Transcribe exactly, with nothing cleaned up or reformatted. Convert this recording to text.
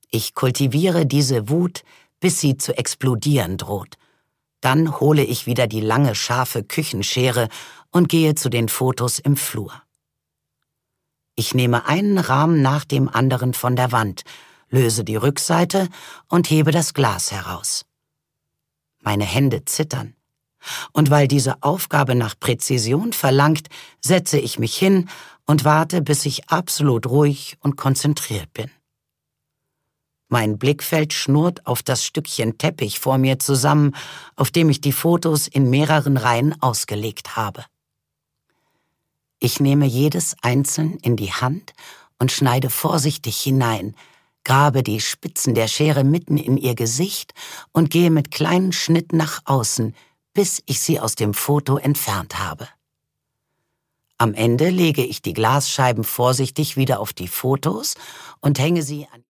Ich kultiviere diese Wut, bis sie zu explodieren droht. Dann hole ich wieder die lange, scharfe Küchenschere und gehe zu den Fotos im Flur. Ich nehme einen Rahmen nach dem anderen von der Wand, löse die Rückseite und hebe das Glas heraus. Meine Hände zittern. Und weil diese Aufgabe nach Präzision verlangt, setze ich mich hin und warte, bis ich absolut ruhig und konzentriert bin. Mein Blickfeld schnurrt auf das Stückchen Teppich vor mir zusammen, auf dem ich die Fotos in mehreren Reihen ausgelegt habe. Ich nehme jedes einzeln in die Hand und schneide vorsichtig hinein, grabe die Spitzen der Schere mitten in ihr Gesicht und gehe mit kleinen Schnitten nach außen, bis ich sie aus dem Foto entfernt habe. Am Ende lege ich die Glasscheiben vorsichtig wieder auf die Fotos und hänge sie an